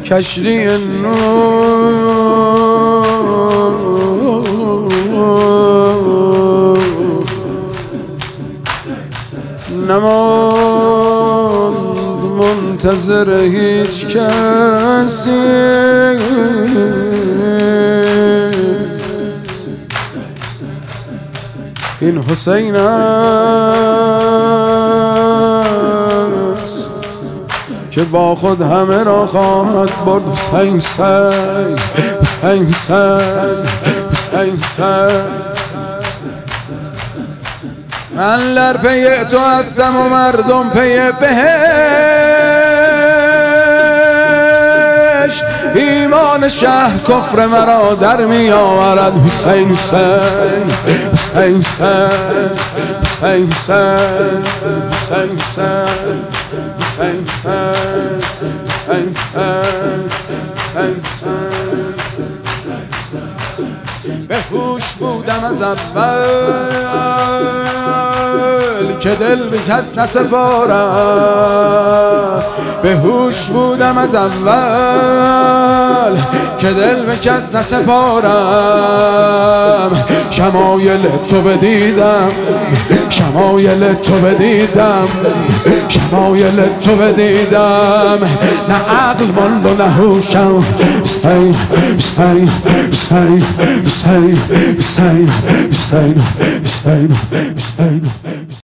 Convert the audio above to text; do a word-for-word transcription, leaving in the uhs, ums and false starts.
کشتی نور نماند منتظر هیچ کسی، این حسین است که با خود همه را خواهد برد. حسین حسین حسین حسین حسین حسین من در پی تو هستم و مردم پی بهشت، ایمان شهر کفر مرا در می آورد. حسین حسین حسین حسین حسین حسین حسین حسین حسین حسین به هوش بودم از اول که دل به کس نسپارم، به هوش بودم از اول که دل به کس نسپارم. شمایل تو بدیدم، شمایل تو بدیدم، شمایل تو بدیدم، نه عقل ماند و نه هوشم. حسین حسین حسین حسین حسین حسین حسین حسین